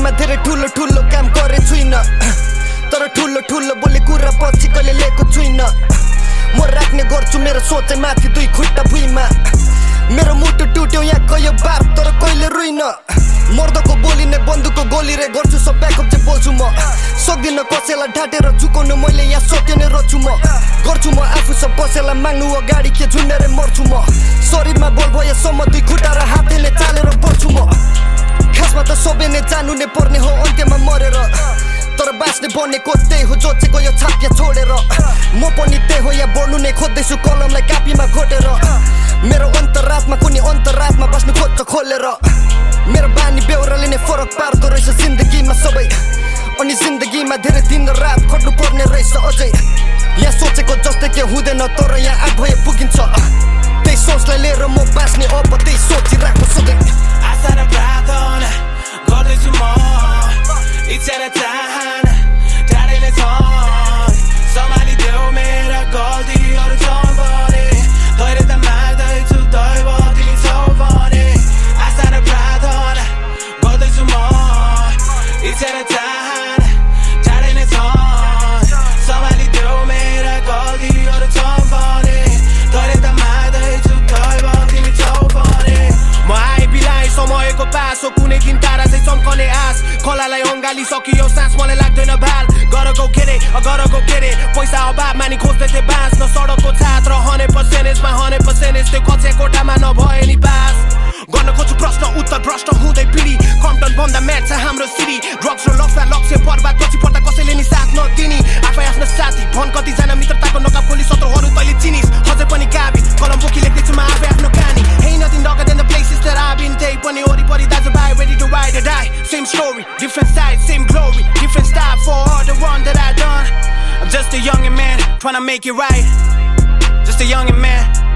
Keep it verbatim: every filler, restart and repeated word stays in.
जिन्दगीमा धेरै ठुलो ठुलो काम गरे छुइन तर ठुलो ठुलो बोले कुरा पछि कहिले लिएको छुइन म राख्ने गर्छु मेरो सोचे माथि दुई खुट्टा भुइँमा मेरो मुटु टुट्यो यहाँ गयो बार तर कहिले रुइन मर्दको बोलिने बन्दुकको गोली रे गर्छु सब ब्याकअप चाहिँ बोल्छु म सक्दिन कसैलाई ढाटेर झुकाउनु मैले यहाँ सत्य नै रोज्छु म गर्छु म आफू सब कसैलाई माग्नु अगाडि के झुन्डेरै मर्छु म शरीरमा बल भएसम्म दुई खुट्टा र हातले चालेर बढ्छु म खासमा त सबै नै जानु नै पर्ने हो अन्त्यमा मरेर तर बाँच्ने बनेको त्यही हो जो चाहिँ गयो छाप्या छोडेर म पनि त्यही हो यहाँ बढ्नु नै खोज्दैछु कलमलाई कापीमा घोटेर मेरो अन्तरात्मा कुनै अन्तरात्मा बस्नु खोज्छ खोलेर मेरो बानी बेहोराले नै फरक पार्दो रहेछ जिन्दगीमा सबै अनि जिन्दगीमा धेरै दिन र रात खट्नु पर्ने रहेछ अझै यहाँ सोचेको जस्तै के हुँदैन तर यहाँ आग भए पुगिन्छ त्यही सोचलाई लिएर म बाँच्ने अब त्यही सोचिरहेको सधैँ आशा र प्रार्थना गर्दैछु म इच्छा र चाहना टाढै नै छन् सम्हालिदेऊ मेरा गल्तीहरू छन् भने धैर्य त माग्दैछु दैव तिमी छौ भने आशा र प्रार्थना गर्दैछु म इच्छा र चाहना टाढै नै छन् सम्हालिदेऊ मेरा गल्तीहरू छन् भने धैर्य त माग्दैछु दैव तिमी छौ भने म आइबिलाएँ समयको पास हो कुनै दिन तारा चाहिँ चम्कने आस खोलालाई अँगाली सकियो सास मलाई लाग्दैन भाल गरको खेरे गरको खेरे पैसा अभाव मानि खोज्दै थिए बाँच्न सडकको छात्र हने पर्सेन्टेजमा हने पर्सेन्टेज त्यो कक्षा कोठामा नभए नि पास गर्न खोज्छु प्रश्न उत्तर भ्रष्ट हुँदै पिँढी कम्पटन भन्दा म्याच छ हाम्रो सिटी ड्रग्स र लफडा लक्ष्य बर्बाद पछि पर्दा कसैले नि साथ नदिने आफै आफ्नो साथी भन कतिजना मित्रताको नकाब खोली शत्रुहरू तैँले चिनिस् अझै पनि काबी कलम बोकी लेख्दैछु म आफै आफ्नो कहानी Ain't nothing darker than the places that I've been त्यही पनि वरिपरि दाजुभाइ ready to ride or die same story different side same glory different style for all the wrong that I've done I'm just a young man trying to make it right just a young man